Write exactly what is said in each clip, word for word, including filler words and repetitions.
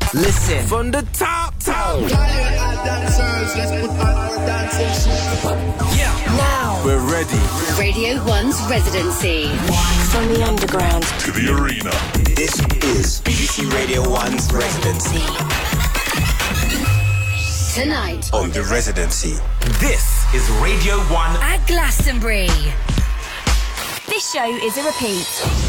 Listen. From the top, top. Dancers, let's put on our dancing shoes. Yeah. Now. We're ready. Radio One's residency. From the underground to the arena. This is B B C Radio One's residency. Tonight. On the residency. This is Radio One at Glastonbury. This show is a repeat.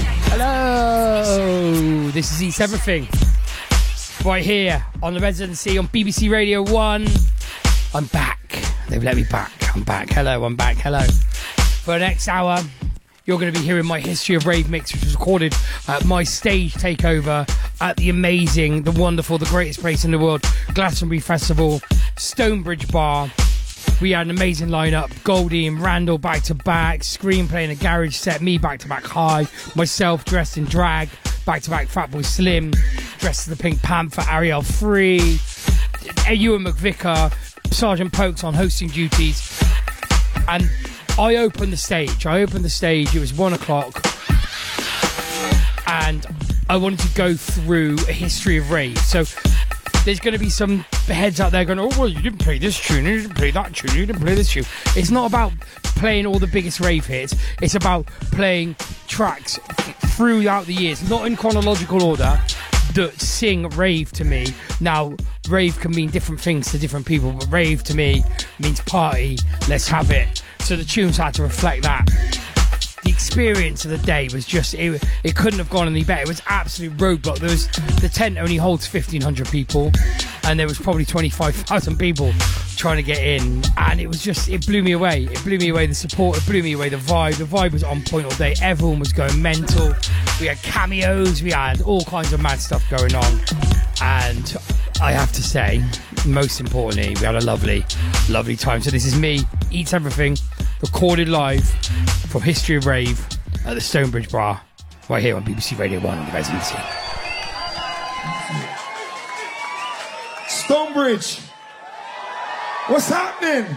Hello. This is Eats Everything. Right here on the residency on B B C Radio One. I'm back. They've let me back. I'm back. Hello, I'm back. Hello. For the next hour, you're going to be hearing my History of Rave mix, which was recorded at my stage takeover at the amazing, the wonderful, the greatest place in the world, Glastonbury Festival, Stonebridge Bar. We had an amazing lineup. Goldie and Randall back to back, Scream playing a garage set, me back to back high, myself dressed in drag, back to back Fatboy Slim, dressed as the Pink Panther, Ariel Free, Ewan McVicker, Sergeant Pokes on hosting duties. And I opened the stage. I opened the stage. It was one o'clock. And I wanted to go through a history of rave. So there's going to be some heads out there going, oh, well, you didn't play this tune, you didn't play that tune, you didn't play this tune. It's not about playing all the biggest rave hits. It's about playing tracks throughout the years, not in chronological order, that sing rave to me. Now, rave can mean different things to different people, but rave to me means party, let's have it. So the tunes had to reflect that. The experience of the day was just, it, it couldn't have gone any better. It was absolute roadblock. There was, the tent only holds fifteen hundred people, and there was probably twenty-five thousand people trying to get in, and it was just, it blew me away. It blew me away, the support, it blew me away, the vibe. The vibe was on point all day. Everyone was going mental. We had cameos, we had all kinds of mad stuff going on, and I have to say, most importantly, we had a lovely, lovely time. So this is me, Eats Everything, recorded live from History of Rave at the Stonebridge Bar, right here on B B C Radio one on the residency. Stonebridge, what's happening?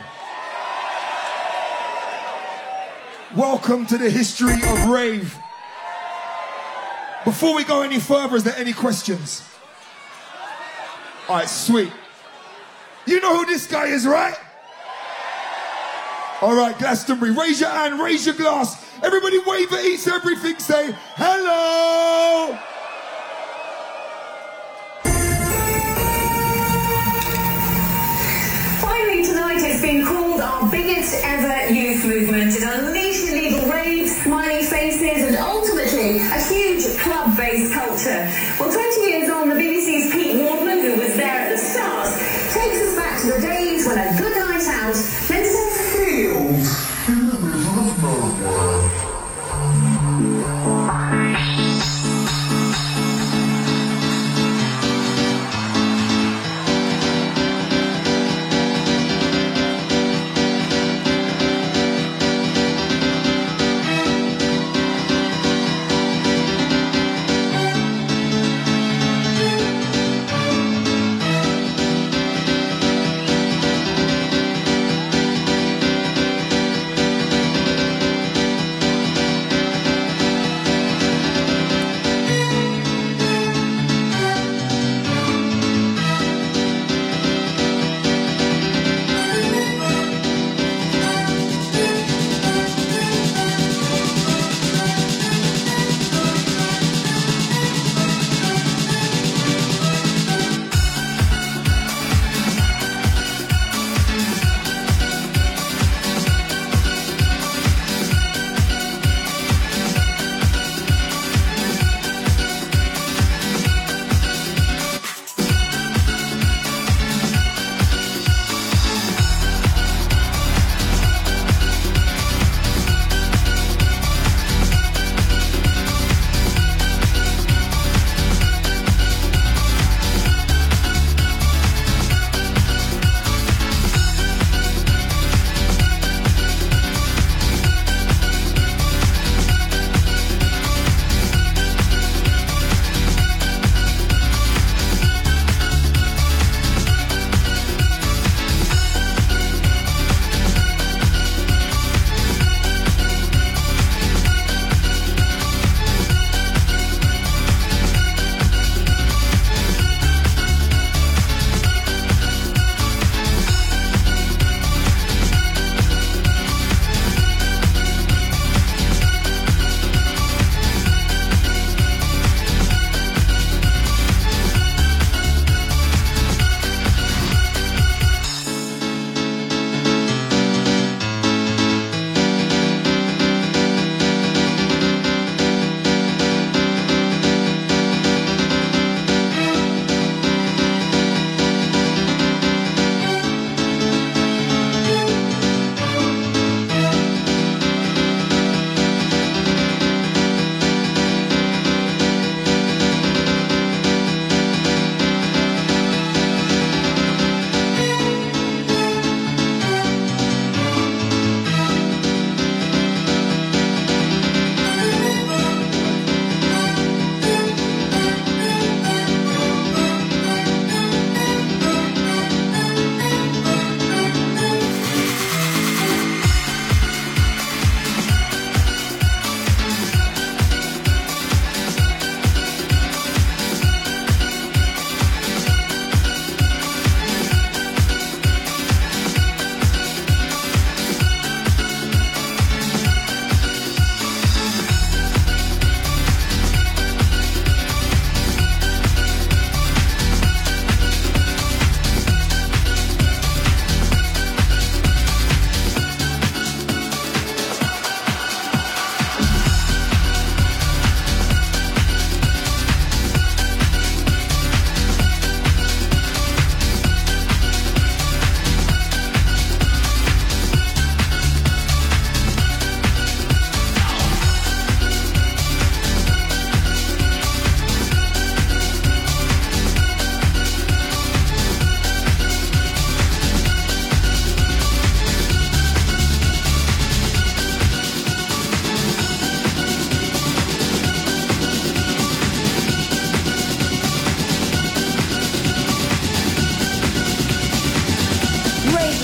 Welcome to the History of Rave. Before we go any further, is there any questions? Alright, sweet. You know who this guy is, right? Alright, Glastonbury, raise your hand, raise your glass. Everybody wave at Eats Everything, say hello! Finally tonight it's been called our biggest ever youth movement. It unleashed illegal raves, smiley faces and ultimately a huge club-based culture. Well, twenty years on, the B B C's Pete Wardman, who was there at the start, takes us back to the days when a good night out meant a field in the middle of nowhere.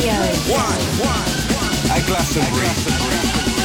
Radio. One, one, one. At Glastonbury.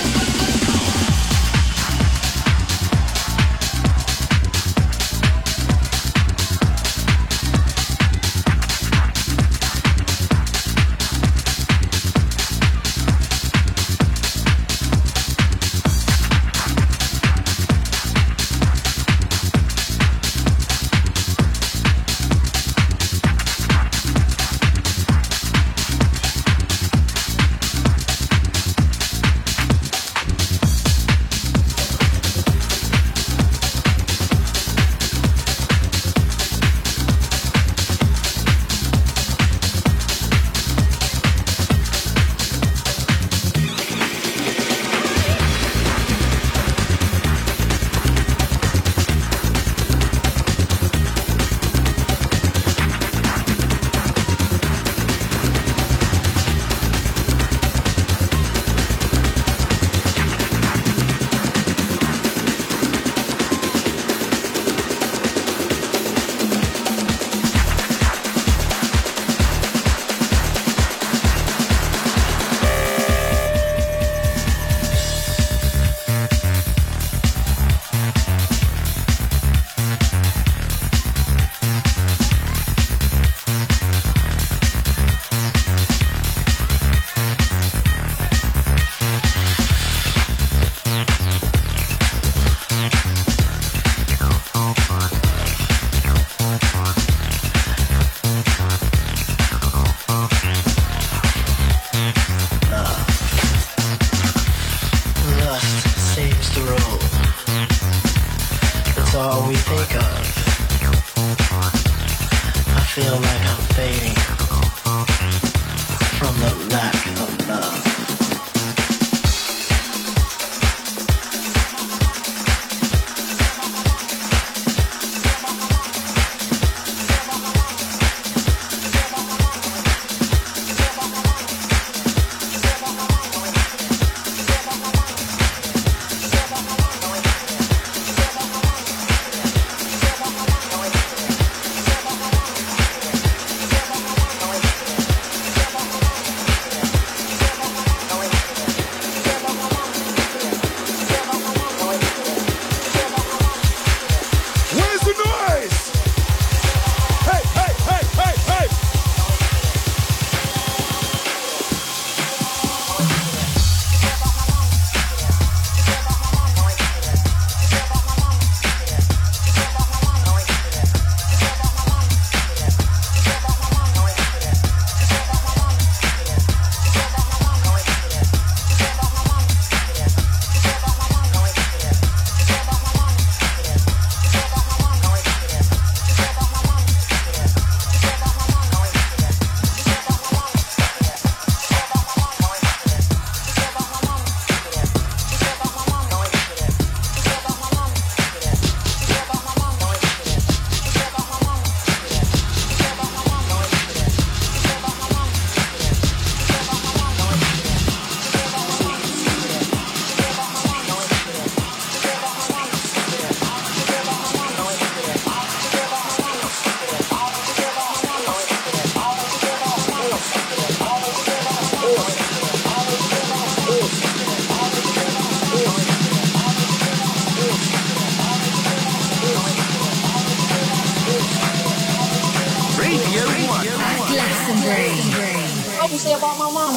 What you say about my mama?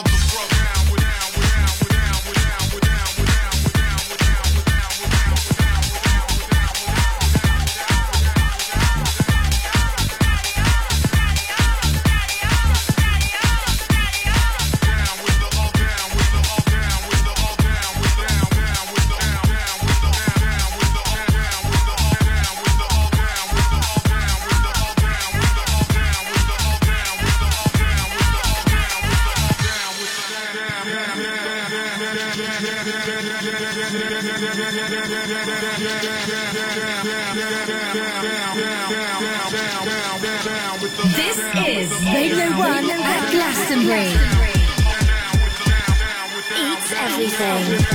This is Radio one at Glastonbury. Eats everything.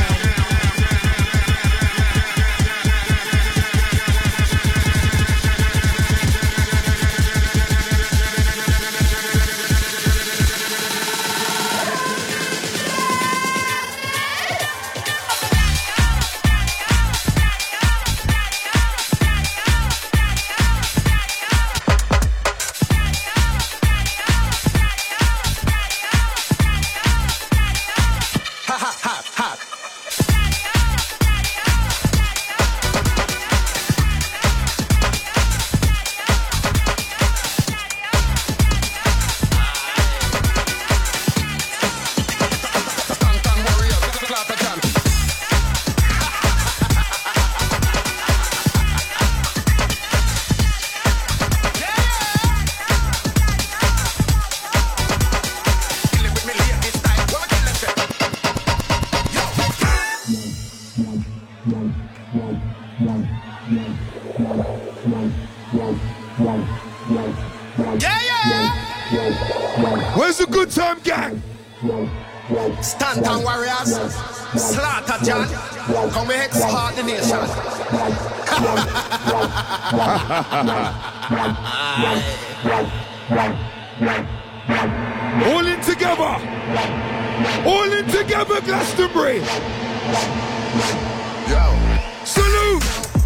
Where's the good time gang? Stanton Warriors, Slaughter John, come here to heart the nation. All in together. All in together, Glastonbury. Yo. Salute.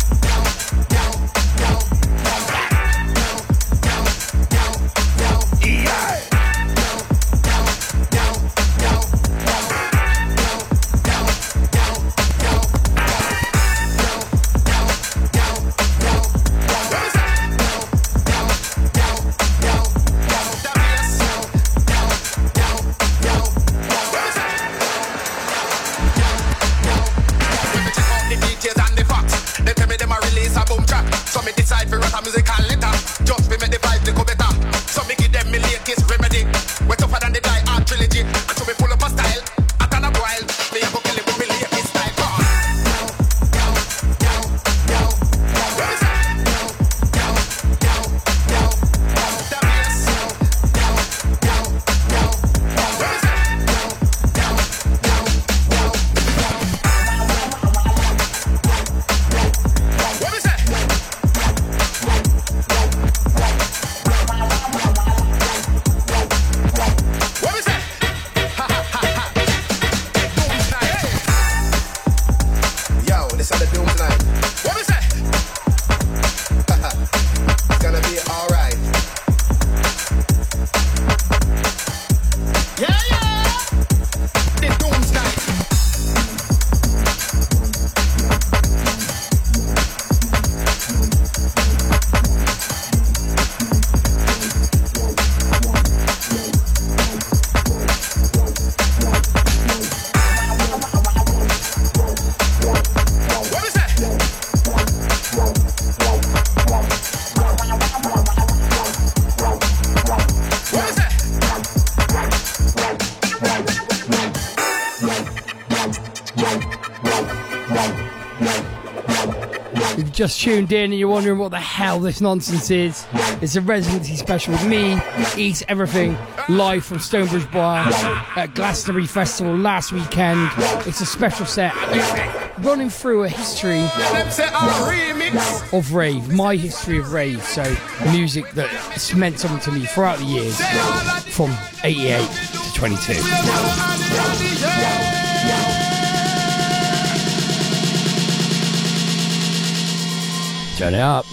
Just tuned in and you're wondering what the hell this nonsense is, it's a residency special with me, Eats Everything, live from Stonebridge Bar at Glastonbury Festival last weekend. It's a special set running through a history of rave, my history of rave, so music that's meant something to me throughout the years from eighty-eight to twenty-two. Turn it up.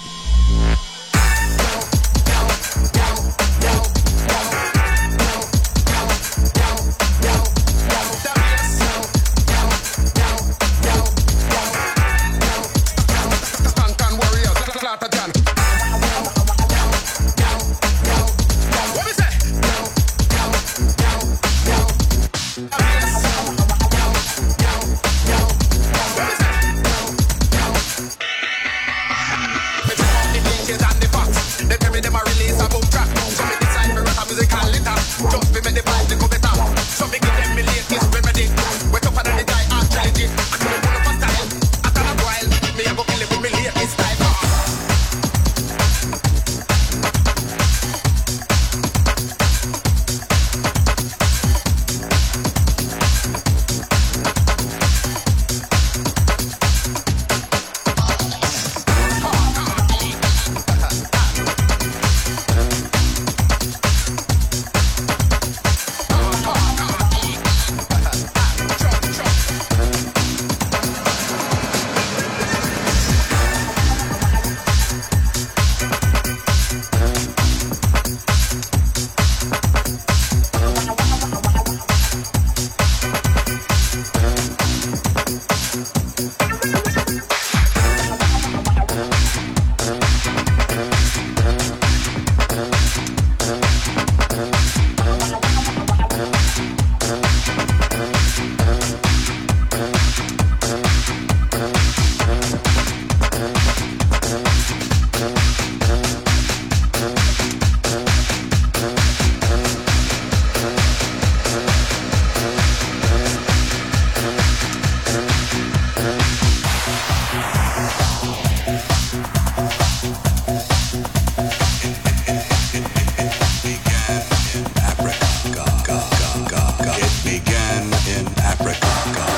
began in Africa.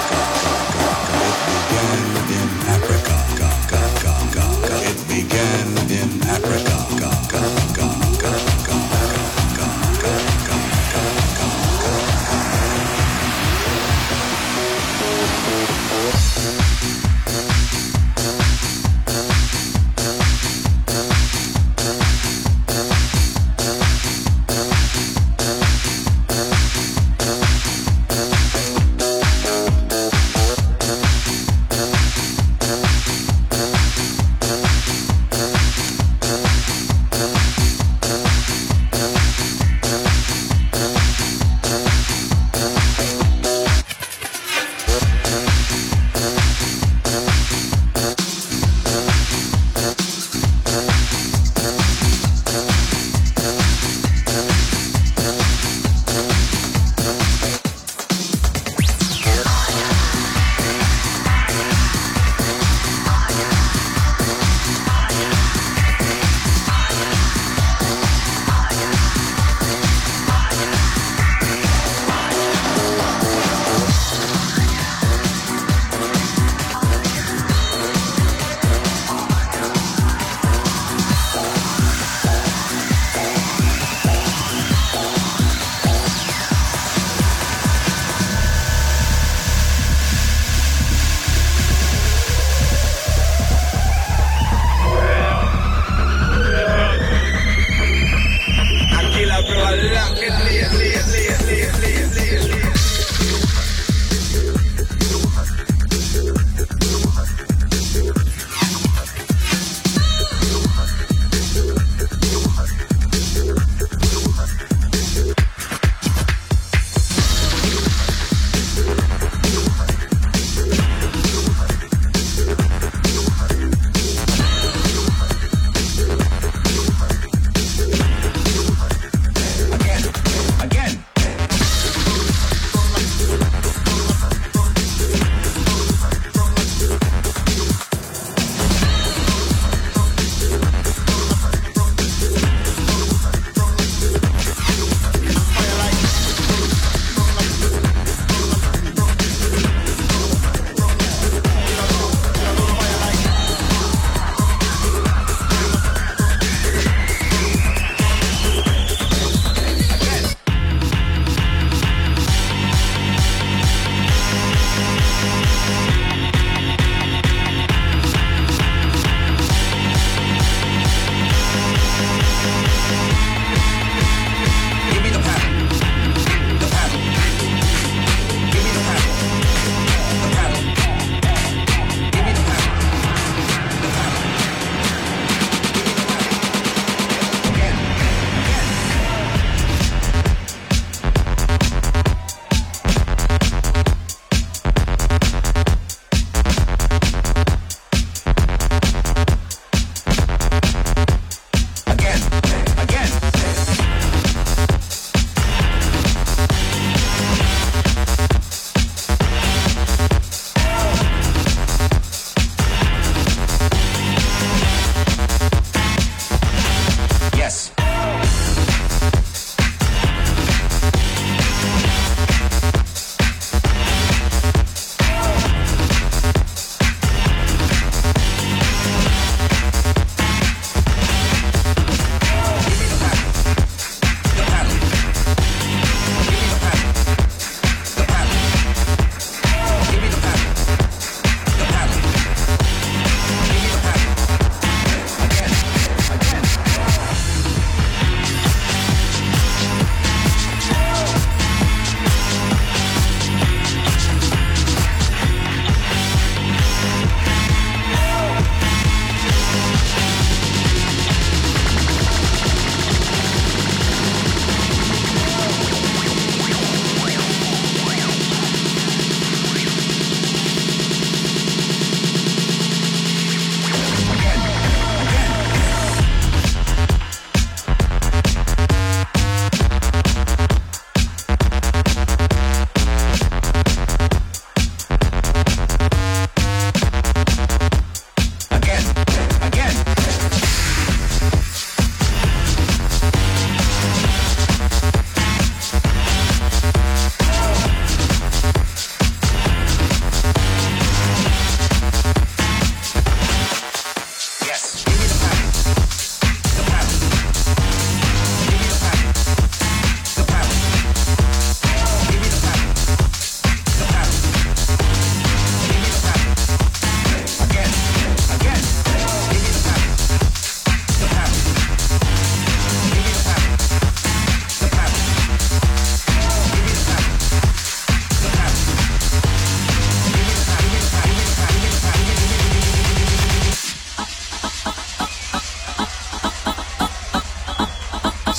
It began in Africa.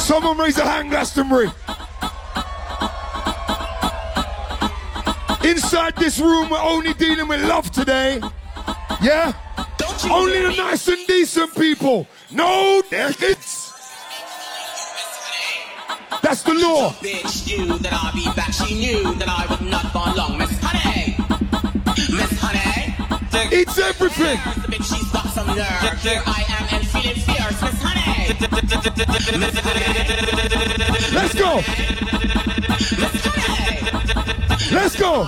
Someone raise a hand, Glastonbury. Inside this room, we're only dealing with love today. Yeah? Only the nice and decent people. No dickheads. That's the law. Bitch knew that I'd be back. She knew that I would not for long. Miss Honey. Miss Honey. It's everything. Bitch, she's got some nerve. Here I am and feeling fierce. Miss Honey. Miss Honey. Let's go. Miss Honey. Let's go.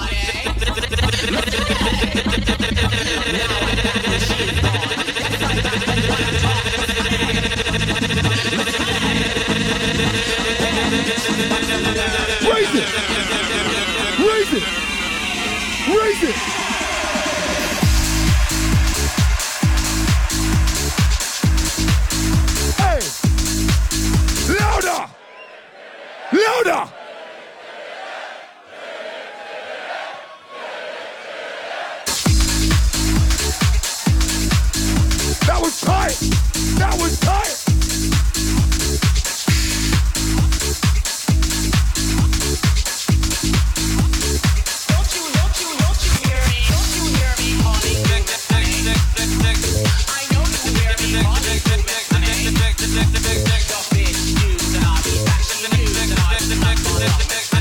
Raise it. Raise it. Raise it. Hey. Louder. Louder. That was tight. That was tight. Don't you, don't you, don't you hear me? Don't you hear me, honey? I know you hear me, honey. The bitch knew that I'd be back. She knew that I would not for long.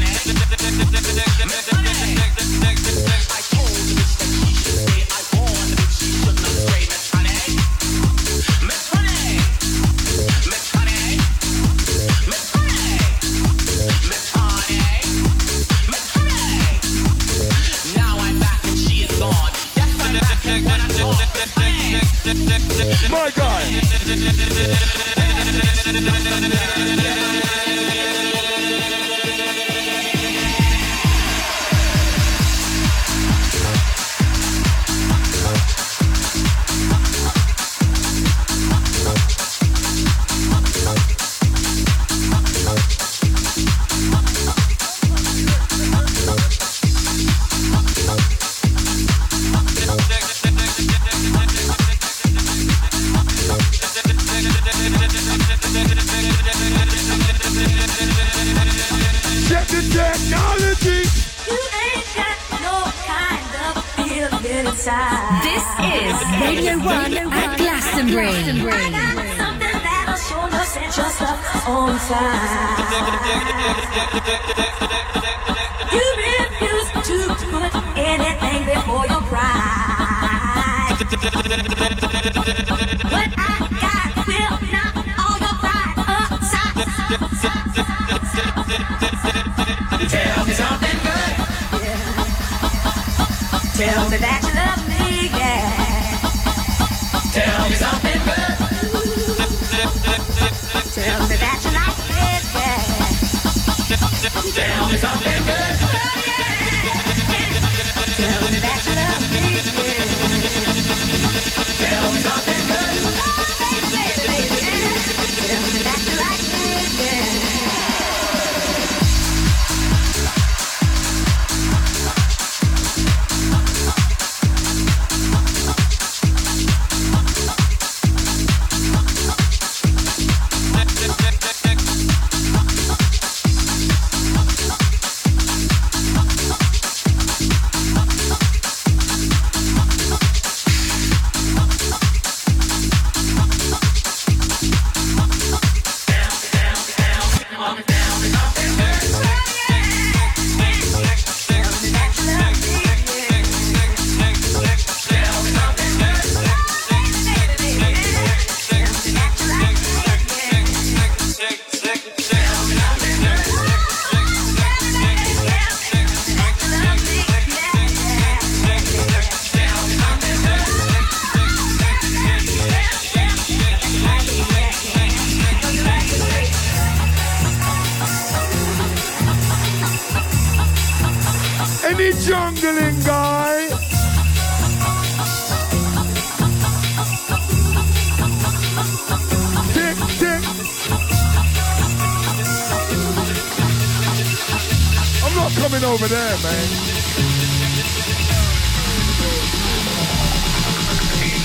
I told the bitch that she should stay. I warned the bitch she should not stray. Miss Honey. Miss Honey. Miss Honey. Miss Honey. Miss Honey. Miss Honey. Now I'm back and she is gone. Yes, I'm back and when I'm gone. Miss Honey. My guy. Check the technology. You ain't got no kind of feeling inside. This is Radio One at Glastonbury. I got something that'll show you set your stuff on fire. You refuse to put anything before your pride. What I got will knock all your pride upside. Tell me something good. Yeah. Tell me that you love me, yeah. Tell me something good. Tell me that you like it, yeah. Tell me something good. Oh, yeah. Tell me that you love me, yeah. Tell me something good. Oh, baby, baby, yeah. Tell me that you like it, yeah. Any jungling guy? Tick, tick. I'm not coming over there, man.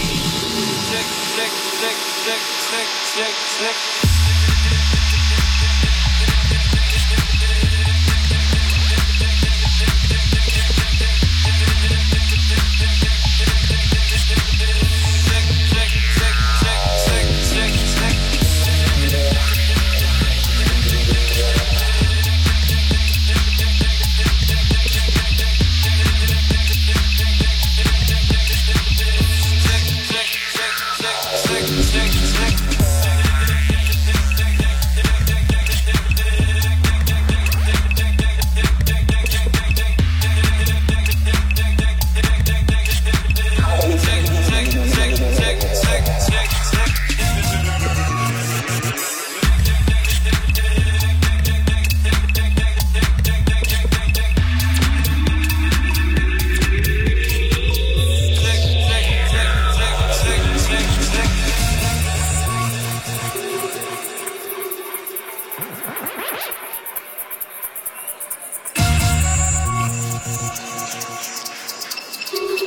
Sick, sick, sick, sick, sick, sick, sick.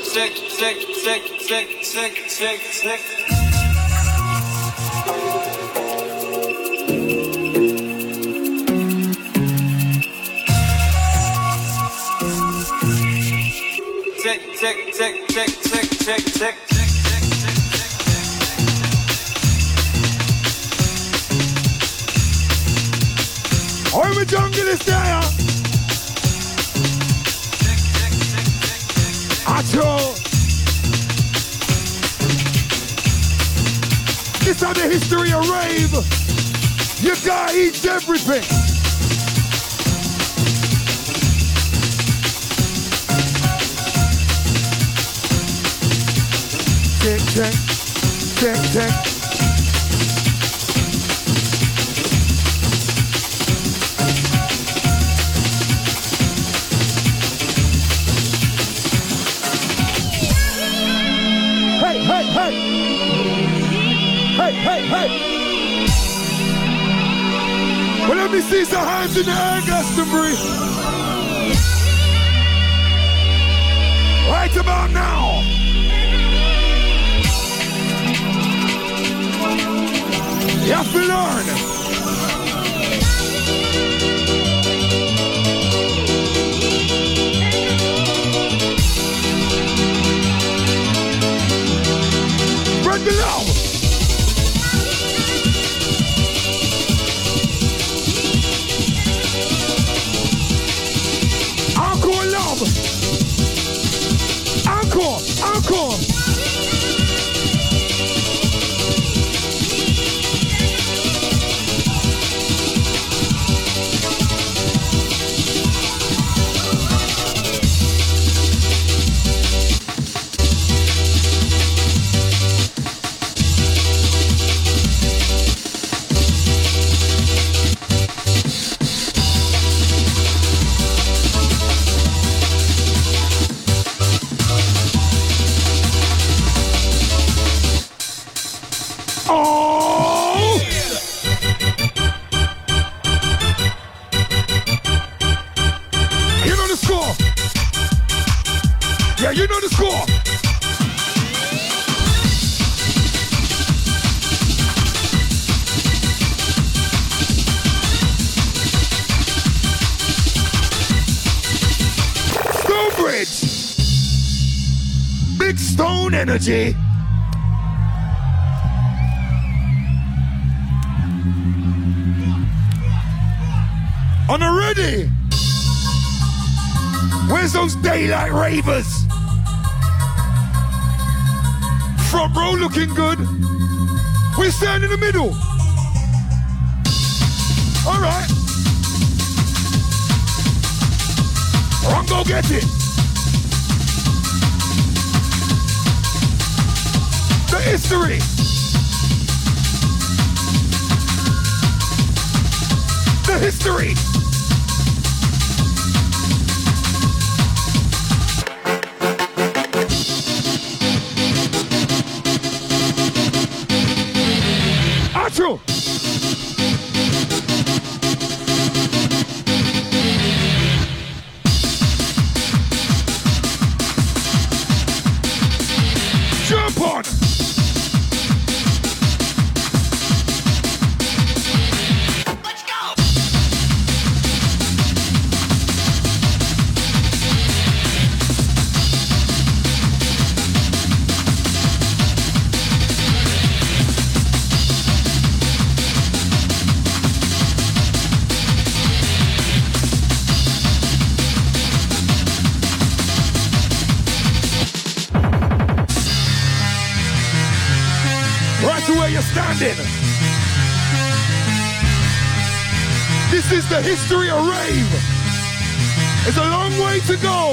sick, sick, sick, sick, sick, sick, sick. Sick, sick, sick, sick, sick, sick, sick. I'm a jungle is there. Acho. This is the history of rave. You gotta eat everything. Tick, tick, tick, tick. Hey, hey, hey! Hey, hey, hey! Well, let me see some hands in the air, Glastonbury. Right about now. You have to learn. Spread the love. Encore love. Encore, encore. Energy. On the ready. Where's those daylight ravers? Front row looking good. We stand in the middle. All right. Run, go get it. The history. The history. Achoo. Jump on. Where you're standing. This is the history of rave. It's a long way to go.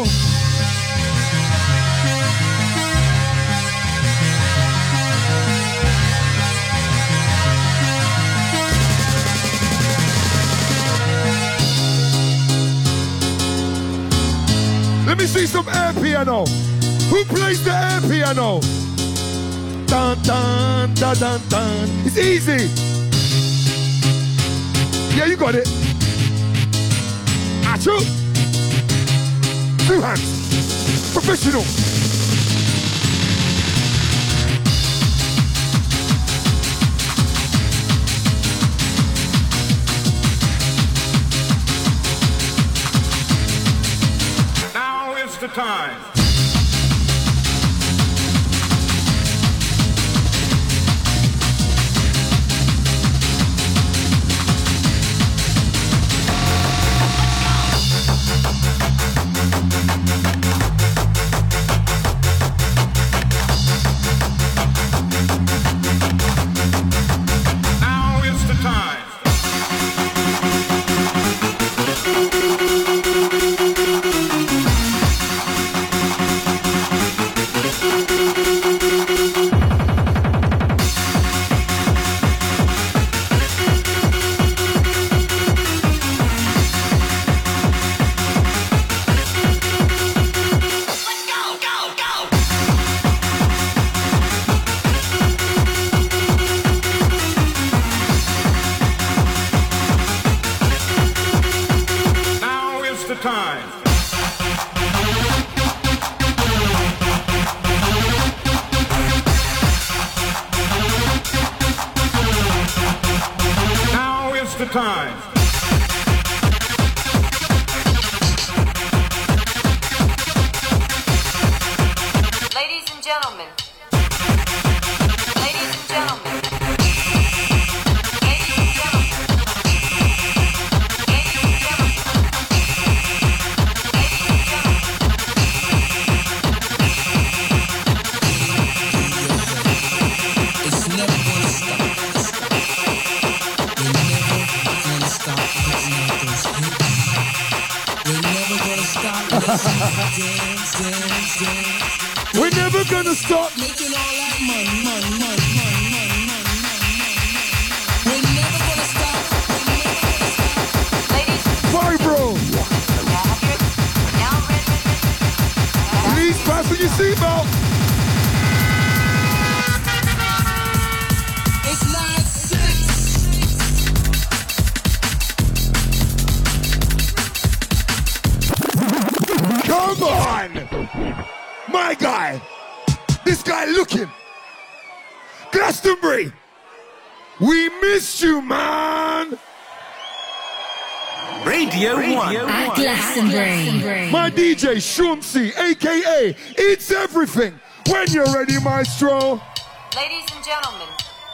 Let me see some air piano. Who plays the air piano? Dun, dun, dun, dun, dun. It's easy. Yeah, you got it. Achoo. Two hands. Professional. the time. Now is the time. Now is the time. Now is the time. Ladies and gentlemen. Ladies and gentlemen. Ladies and gentlemen. Ladies and gentlemen. Ladies and gentlemen. It's never gonna stop. We're never gonna stop putting out those hits. We're never gonna stop listening. Dance, dance, dance. We're never gonna stop. Making all that money, money, money, money, money, money, money, money. We're never gonna stop. We're never gonna stop. Ladies, Vibro. now red, red, red. Please fasten your seatbelt. It's nine six. Come on. My guy. This guy looking. Glastonbury. We missed you, man. Radio, One. At Glastonbury. My D J Shumsi, A K A It's Everything. When you're ready, maestro. Ladies and gentlemen.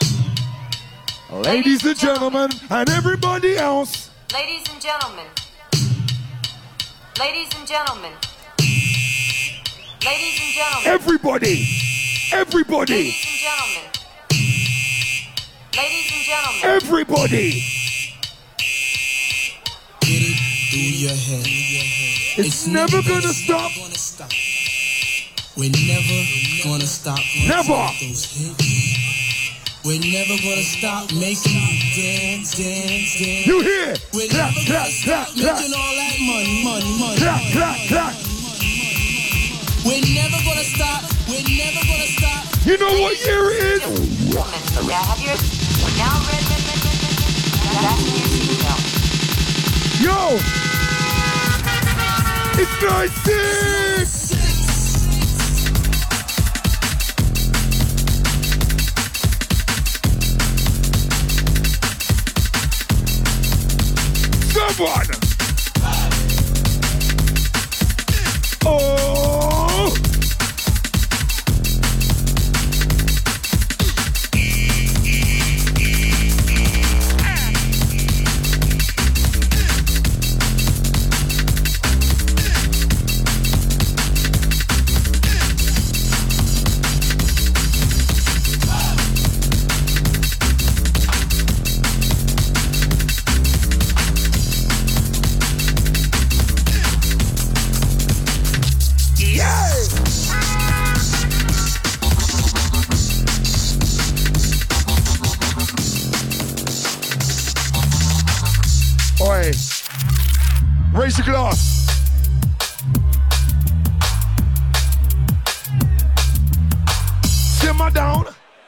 Ladies and gentlemen, and everybody else. Ladies and gentlemen. Ladies and gentlemen. Ladies and gentlemen. Everybody. Everybody. Ladies and gentlemen. Ladies and gentlemen. Everybody. Get it through your head. It's never gonna stop. Gonna stop. We're never gonna stop. Never. Those hits. We're never gonna stop making you dance, dance, dance. You hear? We're Clap, never clap, gonna clap, stop clap. making all that money, money, money. Clap, money, clap, money, clap. money, money, money. We're never gonna stop. We're never gonna stop. You know what year it is? Now have your now red, red, red, red, red. Fasten your seatbelt. Yo! It's nine six! Someone! Oh! Oi. Raise your glass. Simmer down.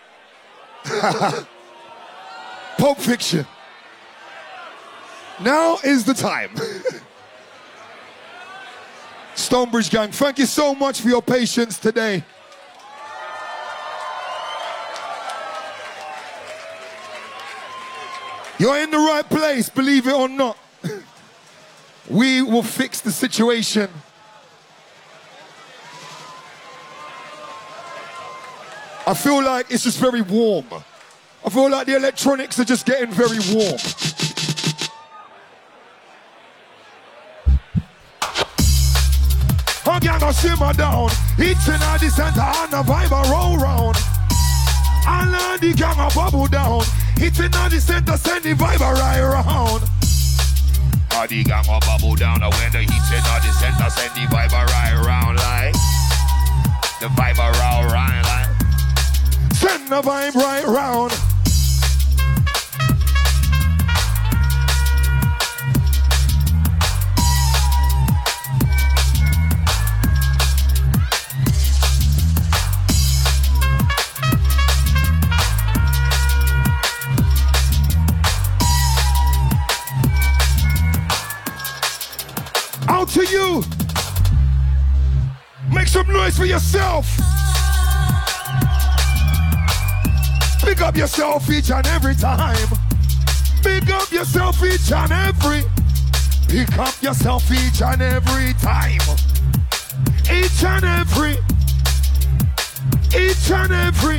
Pulp Fiction. Now is the time. Stonebridge Gang, thank you so much for your patience today. You're in the right place, believe it or not. We will fix the situation I feel like it's just very warm. I feel like the electronics are just getting very warm. A gang a simmer down. It's in the center and the vibe a roll round. And all the gang a bubble down. It's in the center, send the vibe a ride around. All the gang a bubble down. And when the heat's in the center, send the vibe a ride around like. The vibe a roll round like. Send the vibe right round. Out to you. Make some noise for yourself. Pick up yourself each and every time. Pick up yourself each and every. Pick up yourself each and every time. Each and every. Each and every.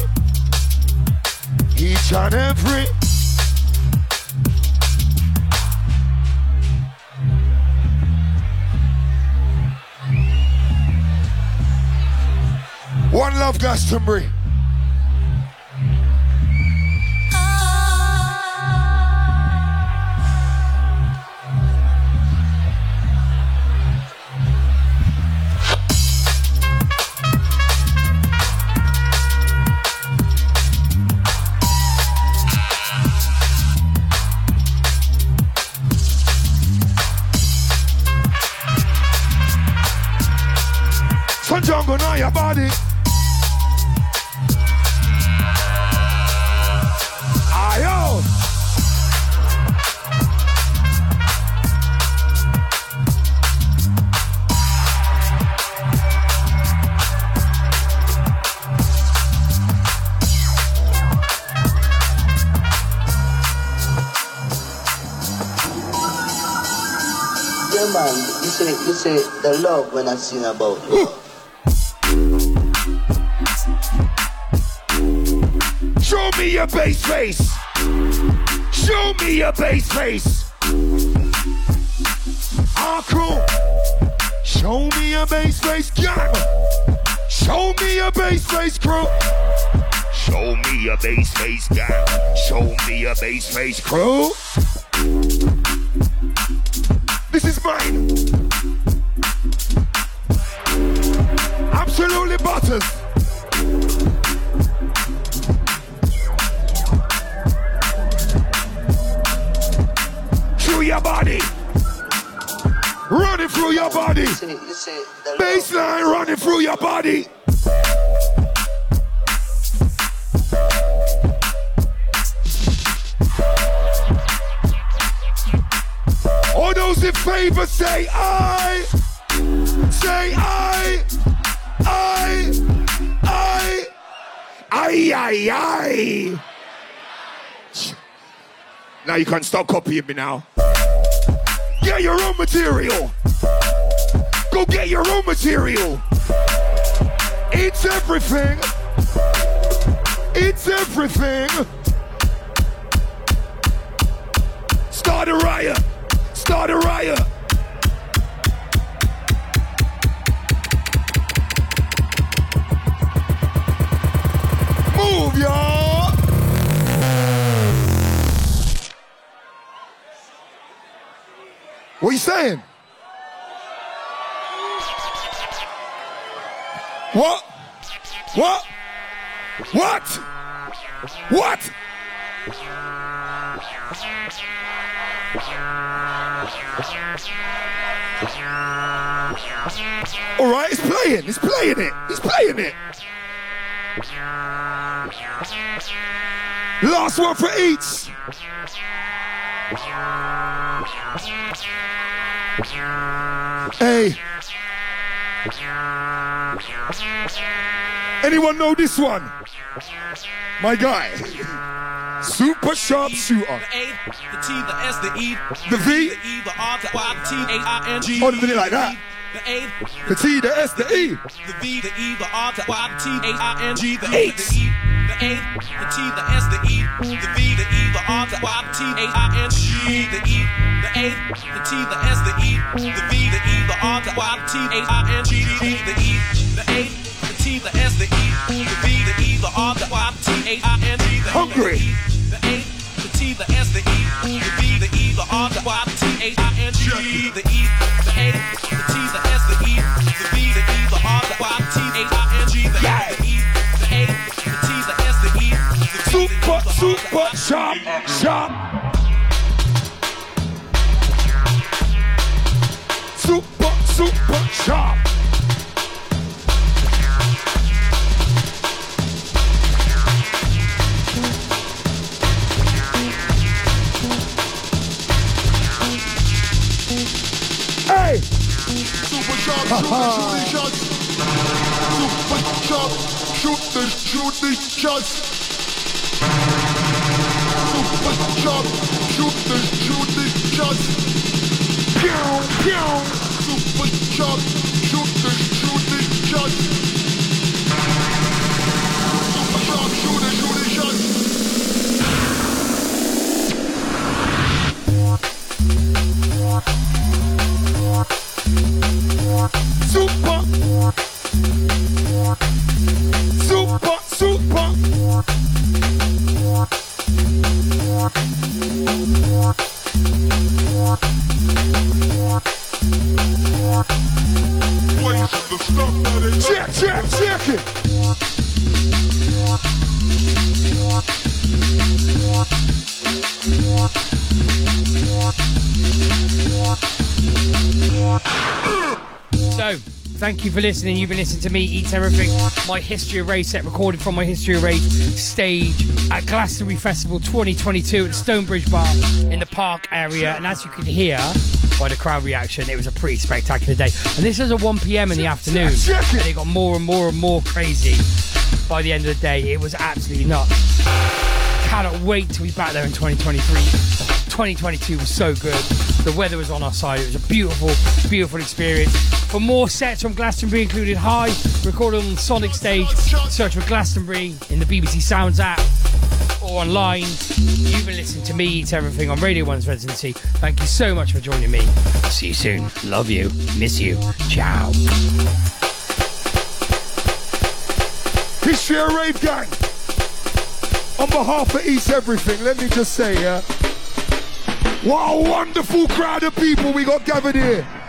Each and every. One love, Glastonbury. Sun jungle on your body. Ayo. Yeah, man, you say, you say the love when I sing about love. Show me your bass face. Show me your bass face. Ah, cool. Show me your bass face, gang. Show me your bass face, crew. Show me your bass face, gang. Show me your bass face, crew. This is mine. Absolutely butters. Through your body. Running through your body. Baseline running through your body. All those in favor say I. Say I. I. I. I. I. I. Now you can't stop copying me now. Get your own material. Go get your own material. It's everything. It's everything. Start a riot. Start a riot. Move, y'all. What are you saying? What? What? What? What? All right, it's playing. It's playing it. It's playing it. Last one for each. Hey. Anyone know this one? My guy. Super sharp shooter. The A, the T, the S, the E, the V. the E, the R, the Y, the T, A, I, N, G. Oh, did it like that? the A, The T, the S, the E. the V, the E, the R, the Y, the T, H, I, N, G, the A, the E, the A, the T, the S, the E, the V, the E, the R, the Y, the T, H, I, N, G, the E, the A, the T, the S, the E, the V, the E, the R, the Y, the T, H, I, N, G, the E, the A, the T, the S, the E, the V, the E, the R, the Y, the T, H, I, N, G, the Hungry. the A, the T, the S, the E, the V, the E, the R, the Y, the T, H, I, N, G, the E, the A, the T, the S, the E, the V, the E, the R, the Y, the T, H, I, N, G, the E, the A, the T, the S, the E, the V, Super, super sharp, sharp. Super, super sharp. Hey! Super sharp, shoot the shots. Super sharp, shoot the shoot the shots. Super sharp, shoot the shoot the shots. Pew pew. Super sharp, shoot the shoot the shots. Super sharp, shoot the shoot the shots. Super, super, super. Check, check, check it. So, thank you for listening. You've been listening to me, Eat Everything, my History of Rave set recorded from my History of Rave stage at Glastonbury Festival twenty twenty-two at Stonebridge Bar in the Park area. And as you can hear by the crowd reaction, it was a pretty spectacular day. And this was at one p.m. in the afternoon. And it got more and more and more crazy by the end of the day. It was absolutely nuts. Cannot wait to be back there in twenty twenty-three. twenty twenty-two was so good. The weather was on our side. It was a beautiful, beautiful experience. For more sets from Glastonbury, including High, recorded on the Sonic stage, search for Glastonbury in the B B C Sounds app or online. You've been listening to me, Eat Everything, on Radio one's Residency. Thank you so much for joining me. I'll see you soon. Love you. Miss you. Ciao. History of Rave Gang. On behalf of Eat Everything, let me just say, yeah, what a wonderful crowd of people we got gathered here.